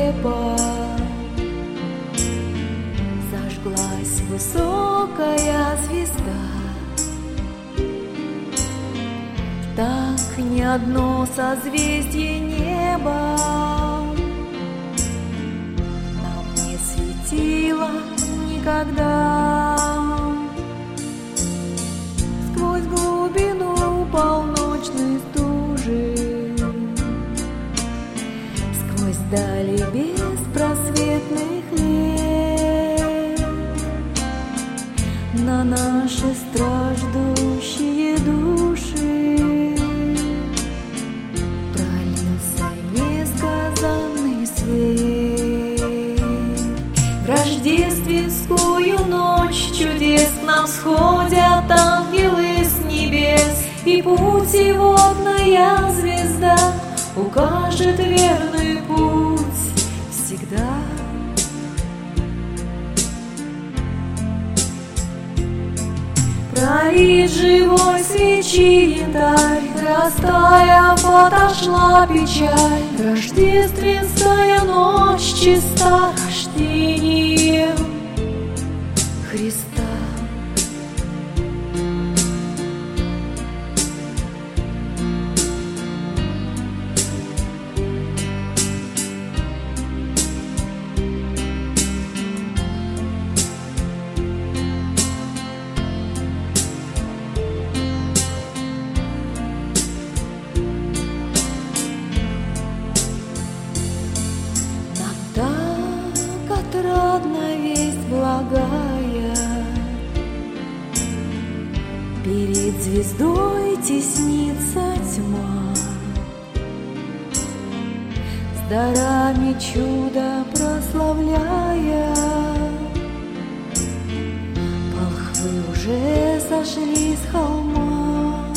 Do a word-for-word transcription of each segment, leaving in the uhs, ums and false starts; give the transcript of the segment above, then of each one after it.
небо зажглась высокая звезда. Так ни одно созвездие неба нам не светило никогда. Сквозь глубину полночной стужи, сквозь дали беспросветных лет, на наши страждущие души пролился несказанный свет. В рождественскую ночь чудес к нам сходят ангелы с небес, и путеводная звезда укажет верный путь всегда. Пролит живой свечи янтарь, растаяв, отошла печаль. Рождественская ночь чиста рождением Христа. Отрадна весть благая, перед звездой теснится тьма, с дарами чуда прославляя. Волхвы уже сошли с холма,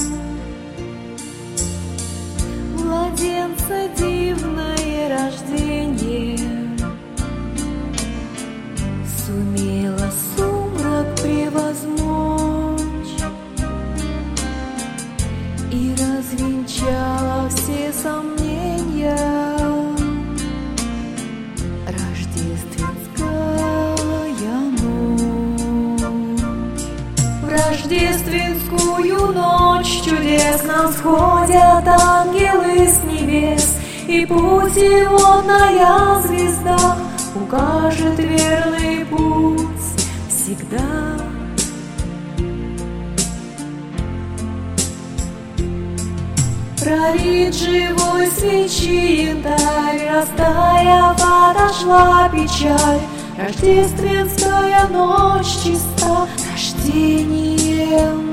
младенца дивное рождение сумела сумрак превозмочь и развенчала все сомнения. Рождественская ночь. В рождественскую ночь чудес нам сходят ангелы с небес, и путеводная звезда укажет верный путь всегда. Пролит живой свечи янтарь, растаяв, отошла печаль. Рождественская ночь чиста рождением